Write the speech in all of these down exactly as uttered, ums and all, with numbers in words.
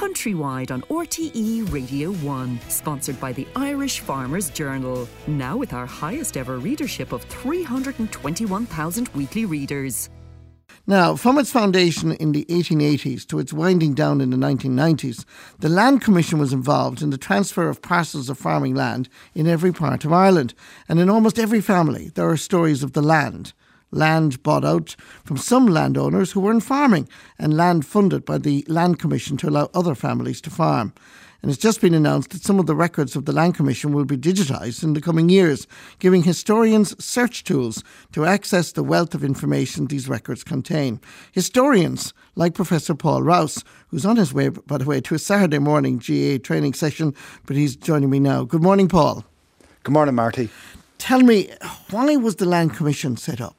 Countrywide on R T E Radio one, sponsored by the Irish Farmers Journal. Now with our highest ever readership of three hundred twenty-one thousand weekly readers. Now, from its foundation in the eighteen eighties to its winding down in the nineteen nineties, the Land Commission was involved in the transfer of parcels of farming land in every part of Ireland. And in almost every family, there are stories of the land. Land bought out from some landowners who weren't farming, and land funded by the Land Commission to allow other families to farm. And it's just been announced that some of the records of the Land Commission will be digitised in the coming years, giving historians search tools to access the wealth of information these records contain. Historians like Professor Paul Rouse, who's on his way, by the way, to a Saturday morning G A A training session, but he's joining me now. Good morning, Paul. Good morning, Marty. Tell me, why was the Land Commission set up?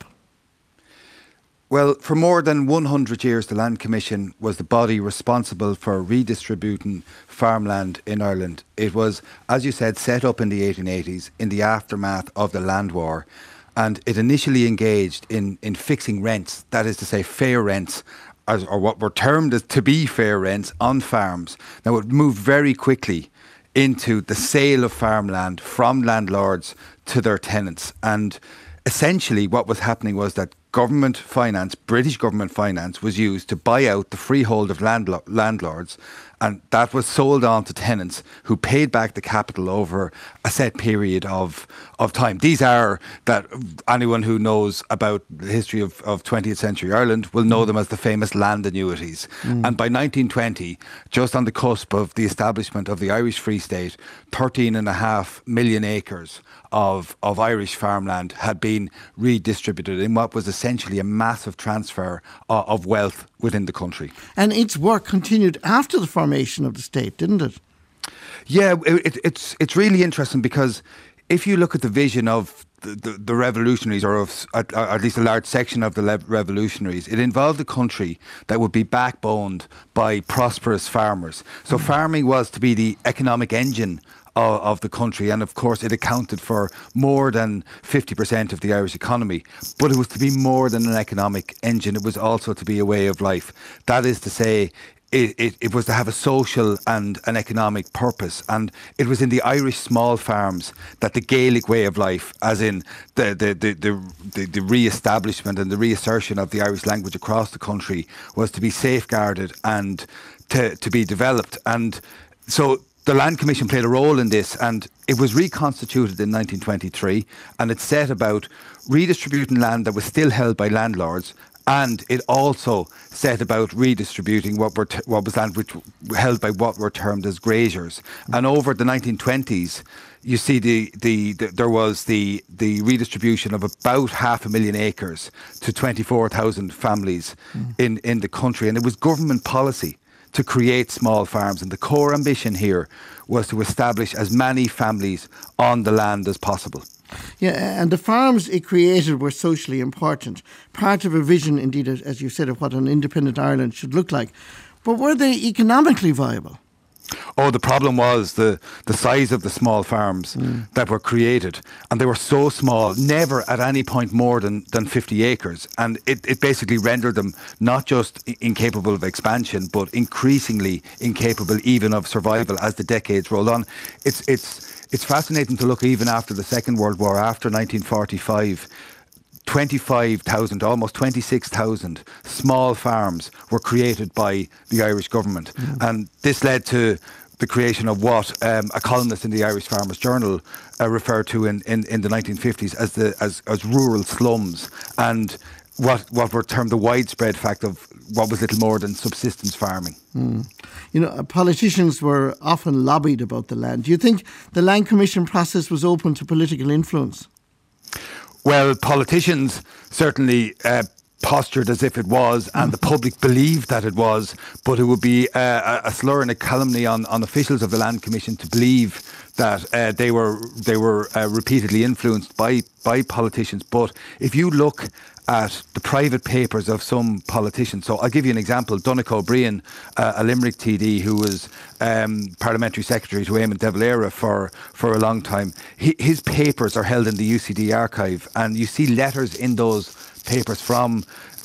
Well, for more than one hundred years, the Land Commission was the body responsible for redistributing farmland in Ireland. It was, as you said, set up in the eighteen eighties in the aftermath of the Land War, and it initially engaged in, in fixing rents, that is to say fair rents, as, or what were termed as to be fair rents on farms. Now, it moved very quickly into the sale of farmland from landlords to their tenants, and essentially what was happening was that government finance, British government finance, was used to buy out the freehold of landlo- landlords, and that was sold on to tenants who paid back the capital over a set period of of time. These are, that anyone who knows about the history of, of twentieth century Ireland will know them as the famous land annuities. Mm. And by nineteen twenty, just on the cusp of the establishment of the Irish Free State, thirteen and a half million acres of, of Irish farmland had been redistributed in what was essentially a massive transfer of, of wealth within the country. And its work continued after the formation of the state, didn't it? Yeah, it, it's it's really interesting, because if you look at the vision of the, the, the revolutionaries, or of at, at least a large section of the le- revolutionaries, it involved a country that would be backboned by prosperous farmers. So mm-hmm. farming was to be the economic engine of, of the country, and of course it accounted for more than fifty percent of the Irish economy. But it was to be more than an economic engine, it was also to be a way of life. That is to say, It, it, it was to have a social and an economic purpose, and it was in the Irish small farms that the Gaelic way of life, as in the the the the, the, the re-establishment and the reassertion of the Irish language across the country, was to be safeguarded and to, to be developed. And so the Land Commission played a role in this, and it was reconstituted in nineteen twenty-three, and it set about redistributing land that was still held by landlords. And it also set about redistributing what were t- what was land which held by what were termed as graziers. And over the nineteen twenties, you see the, the, the there was the the redistribution of about half a million acres to twenty-four thousand families mm. in, in the country. And it was government policy to create small farms. And the core ambition here was to establish as many families on the land as possible. Yeah, and the farms it created were socially important, part of a vision, indeed, as you said, of what an independent Ireland should look like. But were they economically viable? Oh, the problem was the, the size of the small farms mm. that were created. And they were so small, never at any point more than, than fifty acres. And it, it basically rendered them not just incapable of expansion, but increasingly incapable even of survival as the decades rolled on. It's it's it's fascinating to look even after the Second World War, after nineteen forty-five, twenty-five thousand, almost twenty-six thousand small farms were created by the Irish government. Mm. And this led to the creation of what um, a columnist in the Irish Farmers Journal uh, referred to in, in, in the nineteen fifties as the as, as rural slums, and what what were termed the widespread fact of what was little more than subsistence farming. Mm. You know, politicians were often lobbied about the land. Do you think the Land Commission process was open to political influence? Well, politicians certainly uh, postured as if it was, and the public believed that it was, but it would be uh, a slur and a calumny on, on officials of the Land Commission to believe that uh, they were they were uh, repeatedly influenced by, by politicians. But if you look at the private papers of some politicians, so I'll give you an example. Donnacha O'Brien, uh, a Limerick T D who was um, parliamentary secretary to Eamon de Valera for, for a long time, he, his papers are held in the U C D archive, and you see letters in those papers from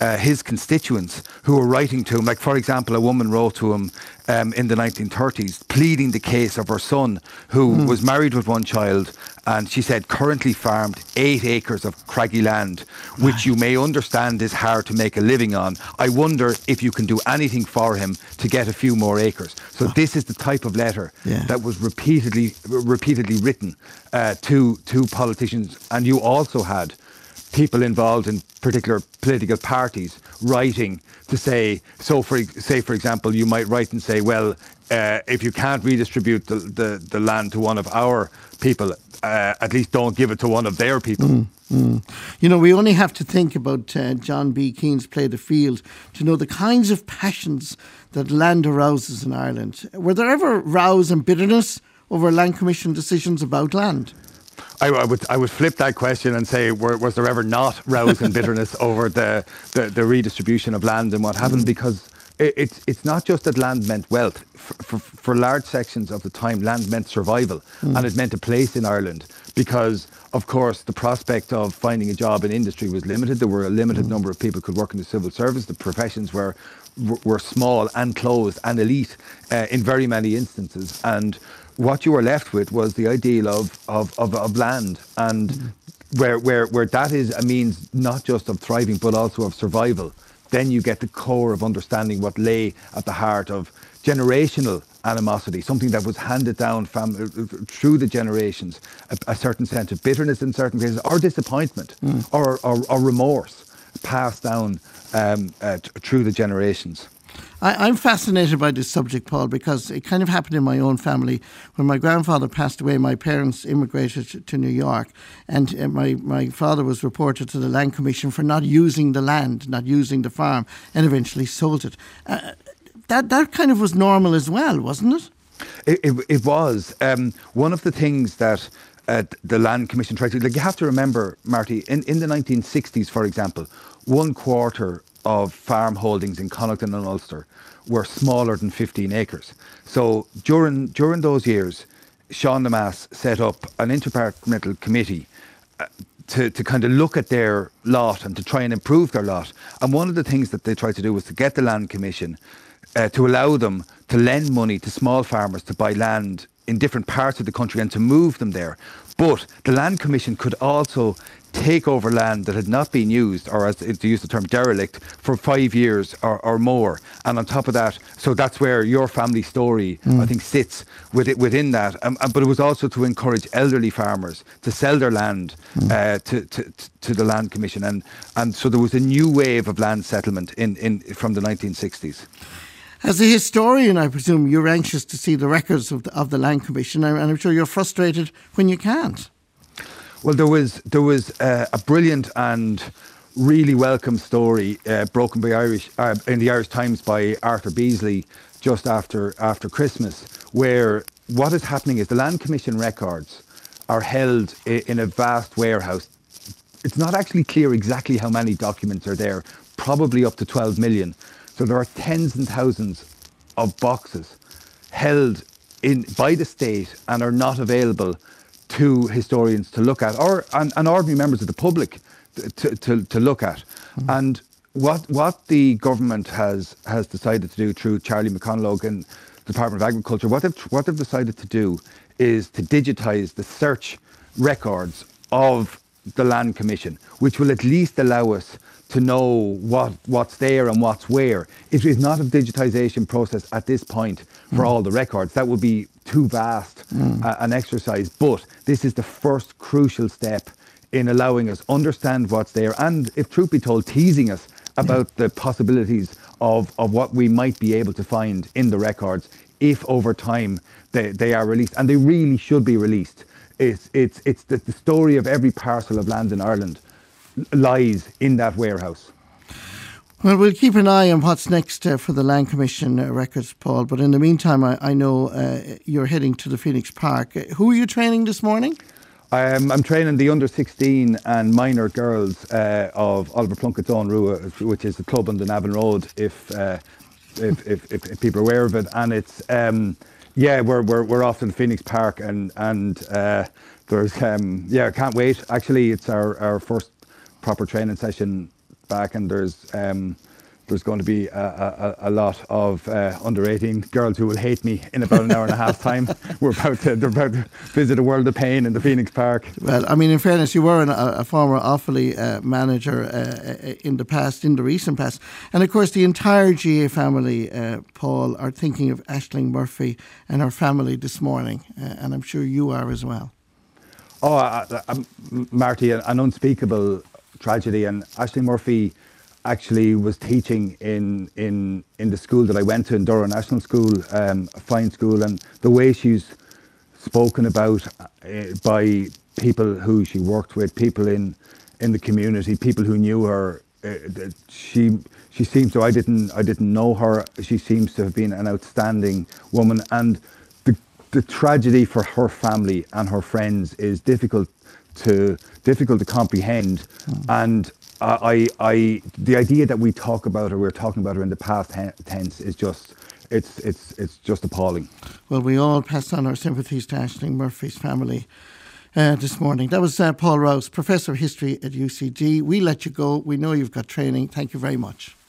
uh, his constituents who were writing to him. Like, for example, a woman wrote to him um, in the nineteen thirties, pleading the case of her son, who mm. was married with one child, and she said currently farmed eight acres of craggy land, which right. you may understand is hard to make a living on. I wonder if you can do anything for him to get a few more acres. So oh. this is the type of letter yeah. that was repeatedly repeatedly written uh, to to politicians. And you also had people involved in particular political parties writing to say, so for say for example, you might write and say, well, uh, if you can't redistribute the, the, the land to one of our people, uh, at least don't give it to one of their people. Mm, mm. You know, we only have to think about uh, John B. Keane's Play the Field to know the kinds of passions that land arouses in Ireland. Were there ever rows and bitterness over Land Commission decisions about land? I, I would I would flip that question and say, were, was there ever not rows and bitterness over the, the, the redistribution of land and what happened? Because it, it's it's not just that land meant wealth. For, for, for large sections of the time, land meant survival, mm. and it meant a place in Ireland. Because, of course, the prospect of finding a job in industry was limited. There were a limited mm. number of people who could work in the civil service. The professions were were small and closed and elite uh, in very many instances. And what you were left with was the ideal of of, of, of land, and mm-hmm. where, where where that is a means not just of thriving but also of survival. Then you get the core of understanding what lay at the heart of generational animosity, something that was handed down from, through the generations, a, a certain sense of bitterness in certain cases, or disappointment, mm. or, or or remorse passed down um, uh, t- through the generations. I, I'm fascinated by this subject, Paul, because it kind of happened in my own family. When my grandfather passed away, my parents immigrated to, to New York, and uh, my, my father was reported to the Land Commission for not using the land, not using the farm, and eventually sold it. Uh, that that kind of was normal as well, wasn't it? It, it, it was. Um, one of the things that uh, the Land Commission tried to do, like, you have to remember, Marty, in, in the nineteen sixties, for example, one quarter of farm holdings in Connaughton and Ulster were smaller than fifteen acres. So during during those years, Sean Lemass set up an interdepartmental committee uh, to, to kind of look at their lot and to try and improve their lot. And one of the things that they tried to do was to get the Land Commission uh, to allow them to lend money to small farmers to buy land in different parts of the country and to move them there. But the Land Commission could also take over land that had not been used, or as to use the term derelict, for five years or, or more. And on top of that, so that's where your family story, mm. I think, sits with it, within that. Um, but it was also to encourage elderly farmers to sell their land mm. uh, to, to, to the Land Commission. And, and so there was a new wave of land settlement in, in from the nineteen sixties. As a historian, I presume you're anxious to see the records of the, of the Land Commission, and I'm sure you're frustrated when you can't. Well, there was there was uh, a brilliant and really welcome story uh, broken by Irish uh, in the Irish Times by Arthur Beasley just after after Christmas, where what is happening is the Land Commission records are held i- in a vast warehouse. It's not actually clear exactly how many documents are there, probably up to twelve million. So there are tens and thousands of boxes held in by the state and are not available to historians to look at, or and, and ordinary members of the public to to, to look at. Mm. And what what the government has has decided to do through Charlie McConalogue and the Department of Agriculture, what they've what they've decided to do is to digitise the search records of the Land Commission, which will at least allow us to know what what's there and what's where. It is not a digitisation process at this point for mm. all the records. That would be too vast mm. uh, an exercise. But this is the first crucial step in allowing us understand what's there, and, if truth be told, teasing us about yeah. the possibilities of, of what we might be able to find in the records if over time they, they are released. And they really should be released. It's, it's, it's the, the story of every parcel of land in Ireland lies in that warehouse. Well, we'll keep an eye on what's next uh, for the Land Commission uh, records, Paul. But in the meantime, I, I know uh, you're heading to the Phoenix Park. Uh, who are you training this morning? I'm, I'm training the under sixteen and minor girls uh, of Oliver Plunkett's Own Rua, which is the club on the Navan Road, if, uh, if, if, if, if people are aware of it. And it's, um, yeah, we're, we're, we're off to the Phoenix Park, and, and uh, there's, um, yeah, I can't wait. Actually, it's our, our first proper training session back, and there's um, there's going to be a, a, a lot of uh, under eighteen girls who will hate me in about an hour and a half time. We're about to, they're about to visit a world of pain in the Phoenix Park. Well, I mean, in fairness, you were an, a, a former Offaly uh, manager uh, in the past, in the recent past. And of course, the entire G A A family, uh, Paul, are thinking of Aisling Murphy and her family this morning. Uh, and I'm sure you are as well. Oh, uh, uh, Marty, an unspeakable tragedy. And Aisling Murphy actually was teaching in, in, in the school that I went to, in Durrow National School, um, a fine school. And the way she's spoken about uh, by people who she worked with, people in, in the community, people who knew her, uh, she she seems to, I didn't, I didn't know her, she seems to have been an outstanding woman. And the, the tragedy for her family and her friends is difficult to, difficult to comprehend. Mm. And I, I, the idea that we talk about her, we're talking about her in the past tense, is just, it's, it's, it's just appalling. Well, we all pass on our sympathies to Aisling Murphy's family uh, this morning. That was uh, Paul Rouse, Professor of History at U C D. We let you go. We know you've got training. Thank you very much.